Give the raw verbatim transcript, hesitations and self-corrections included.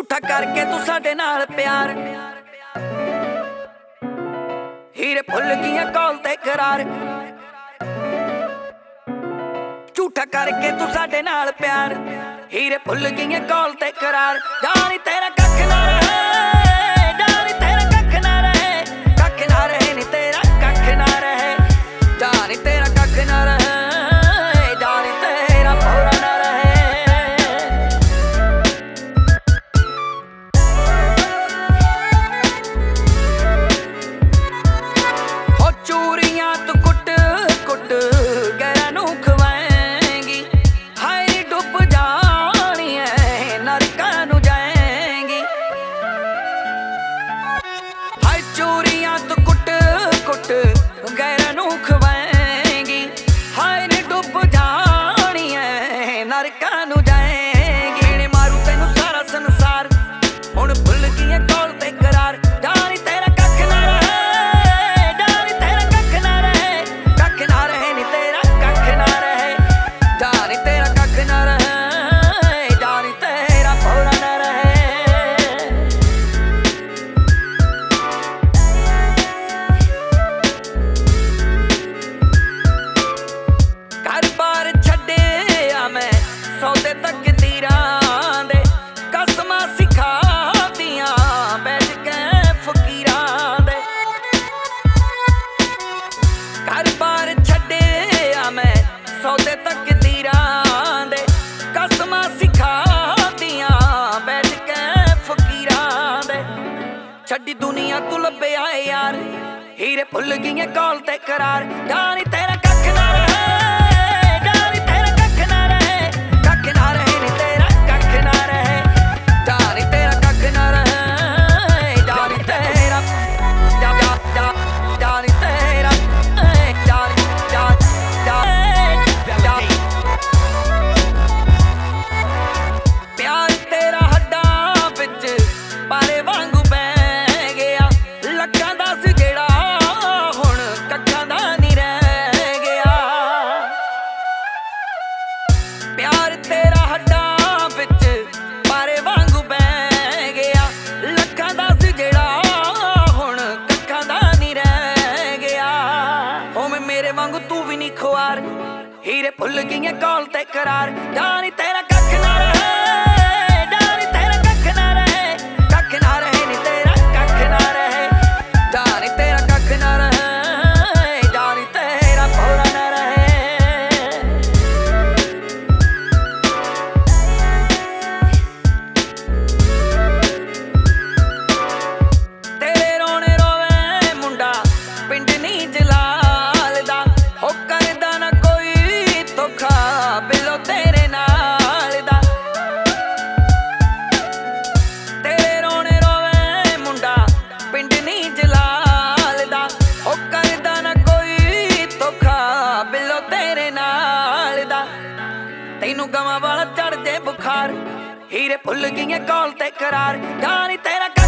ਝੂਠਾ ਕਰਕੇ ਤੂੰ ਸਾਡੇ ਨਾਲ ਪਿਆਰ, ਹੀਰੇ ਭੁੱਲ ਗਈਆਂ ਕੌਲ ਤੇ ਕਰਾਰ। ਝੂਠਾ ਕਰਕੇ ਤੂੰ ਸਾਡੇ ਨਾਲ ਪਿਆਰ, ਹੀਰੇ ਭੁੱਲ ਗਈਆਂ ਕੌਲ ਤੇ ਕਰਾਰ। ਜਾਣੀ ਤੇਰਾ ਕੱਖ ਨਾ ਰਹੇ, ਜਾਣੀ ਤੇਰਾ ਕੱਖ ਨਾ ਰਹੇ, ਕੱਖ ਨਾ ਰਹੇ ਨੀ ਤੇਰਾ ਕੱਖ ਨਾ ਰਹੇ, ਜਾਣੀ ਤੇਰਾ ਕੱਖ ਨਾ ਰਹੇ, ਜਾਣੀ ਤੇਰਾ ਭੋਰਾ ਨਾ ਰਹੇ। ਹੋ ਚੂਰੀਆਂ ਤੂੰ ਕੁੱਟ ਕੁੱਟ ਗੈਰਾਂ ਨੂੰ ਖਵਾਏਂਗੀ, ਹਾਏ ਡੁੱਬ ਜਾਣੀ ਐ ਨਰਕਾਂ ਨੂੰ ਜਾਏਂਗੀ। ਹਾਏ ਚੂਰੀਆਂ ਤੂੰ ਕੁੱਟ ਕੁੱਟ ਗੈਰਾਂ ਨੂੰ ਖਵਾਏਂਗੀ, ਹਾਏ ਨੀ ਡੁੱਬ ਜਾਣੀ ਐ ਨਰਕਾਂ ਨੂੰ ਜਾਏਂਗੀ। ਨੀ ਮਾਰੂ ਤੈਨੂੰ ਸਾਰਾ ਸੰਸਾਰ, ਹੁਣ ਭੁੱਲ ਗਈਆਂ ਕੌਲ ਤੇ ਕਰਾਰ। ਜਾਣੀ ਤੇਰਾ ਕੱਖ ਨਾ ਰਹੇ, ਜਾਣੀ ਤੇਰਾ ਕੱਖ ਨਾ ਰਹੇ, ਕੱਖ ਨਾ ਰਹੇ ਨੀ ਤੇਰਾ ਕੱਖ ਨਾ ਰਹੇ, ਜਾਣੀ ਤੇਰਾ ਕੱਖ ਨਾ ਰਹੇ, ਜਾਣੀ ਤੇਰਾ ਭੋਰਾ ਨਾ ਰਹੇ। ਘਰ ਬਾਰ ਛੱਡਿਆ ਮੈਂ ਸੌਦੇ ਤਕਦੀਰਾਂ ਦੇ, ਕਸਮਾਂ ਸਿਖਾਤੀਆਂ ਬੈਠ ਕੇ ਫਕੀਰਾਂ ਦੇ। ਘਰ ਬਾਰ ਛੱਡਿਆ ਮੈਂ ਸੌਦੇ ਤਕਦੀਰਾਂ ਦੇ, ਕਸਮਾਂ ਸਿਖਾਤੀਆਂ ਬੈਠ ਕੇ ਫਕੀਰਾਂ ਦੇ। ਛੱਡੀ ਦੁਨੀਆ ਤੂੰ ਲੱਭਿਆ ਯਾਰ, ਹੀਰੇ ਭੁੱਲ ਗਈਆਂ ਕੌਲ ਤੇ ਕਰਾਰ। ਜਾਣੀ ਤੇਰਾ ਕੱਖ ਨਾ ਰਹੇ, ਜਾਣੀ ਤੇਰਾ ਕੱਖ ਨਾ ਰਹੇ, ਕੱਖ ਨਾ ਰਹੇ ਨੀ ਤੇਰਾ ਕੱਖ ਨਾ ਰਹੇ, ਜਾਣੀ ਤੇਰਾ ਕੱਖ ਨਾ ਰਹੇ, ਜਾਣੀ ਤੇਰਾ ਜਾ ਜਾ ਜਾ ਜਾਣੀ ਤੇਰਾ ਜਾਣੀ ਜਾ ਜਾ ਪਿਆਰ ਤੇਰਾ ਹੱਡਾਂ ਵਿੱਚ ਪਾਰੇ ਵਾਂਗੂ ਬਹਿ ਗਿਆ, ਲੱਖਾਂ ਦਾ ਸੀ ਜਿਹੜਾ ਹੁਣ ਕੱਖਾਂ ਦਾ ਨਹੀਂ ਰਹਿ ਗਿਆ। ਪਿਆਰ ਤੇਰਾ ਹੱਡਾਂ ਵਿੱਚ ਪਾਰੇ ਵਾਂਗੂ ਬਹਿ ਗਿਆ, ਲੱਖਾਂ ਦਾ ਸੀ ਜਿਹੜਾ ਹੁਣ ਕੱਖਾਂ ਦਾ ਨਹੀਂ ਰਹਿ ਗਿਆ। ਹੋਵੇਂ ਮੇਰੇ ਵਾਂਗੂ ਤੂੰ ਵੀ ਨਹੀਂ ਖੁਆਰ, ਹੀਰੇ ਭੁੱਲ ਗਈਆਂ ਕੌਲ ਤੇ ਕਰਾਰ। ਜਾਣੀ ਤੇਰਾ ਕੱਖ ਨਾ ਰਹੇ, ਜਾਣੀ ਤੇਰਾ ਕੱਖ ਨਾ ਰਹੇ, ਕੱਖ ਨਾ ਰਹੇ ਨੀ ਤੇਰਾ ਕੱਖ ਨਾ ਰਹੇ, ਜਾਣੀ ਤੇਰਾ ਕੱਖ ਨਾ ਰਹੇ, ਜਾਣੀ ਤੇਰਾ ਭੋਰਾ ਨਾ ਰਹੇ। ਤੇਰੇ ਰੋਣੇ ਰੋਵੇ ਮੁੰਡਾ ਪਿੰਡ ਨੀ ਜਲਾਲ ਦਾ, ਹੋ ਕਰਦਾ ਨਾ ਕੋਈ ਧੋਖਾ ਬਿੱਲੋ ਤੇਰੇ ਨਾਲ ਦਾ। ਤੇਰੇ ਰੋਣੇ ਰੋਵੇ ਮੁੰਡਾ ਪਿੰਡ ਨੀ ਜਲਾਲ ਦਾ, ਹੋ ਕਰਦਾ ਨਾ ਕੋਈ ਧੋਖਾ ਬਿੱਲੋ ਤੇਰੇ ਨਾਲ ਦਾ। ਤੈਨੂੰ ਗਵਾਂ ਵਾਲਾ ਚੜ ਜੇ ਬੁਖਾਰ, ਹੀਰੇ ਭੁੱਲ ਗਈਆਂ ਕੌਲ ਤੇ ਕਰਾਰ। ਜਾਣੀ ਤੇਰਾ